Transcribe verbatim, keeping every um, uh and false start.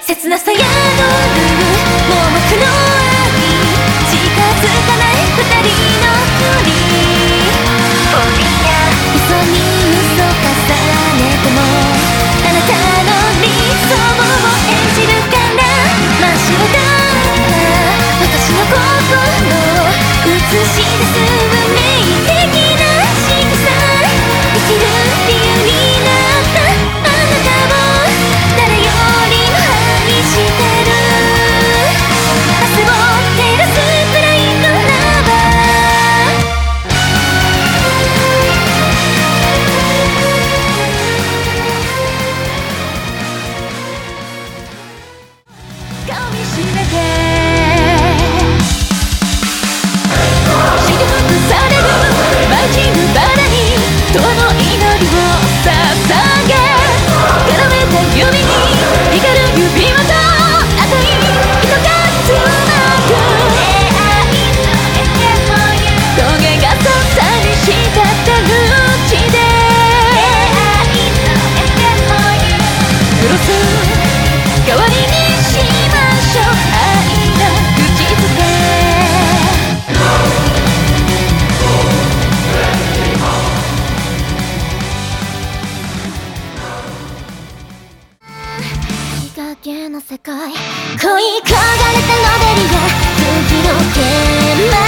切なさやのる盲目の愛近づかない二人の距離嘘に嘘重ねてもあなたの理想を演じるから真っ白だった私の心映し出す運命的な仕草生きる理由になったあなたを誰よりも愛してる明日を照らすくらいのラバー噛みしめて祝福される舞い散るバラに永遠の祈りを捧げ絡めた指に光る指輪と赤い糸がつなぐ棘がそったりした手口でクロス代わりにしましょう愛の口づけ影の世界恋焦がれたノベルや次のテーマ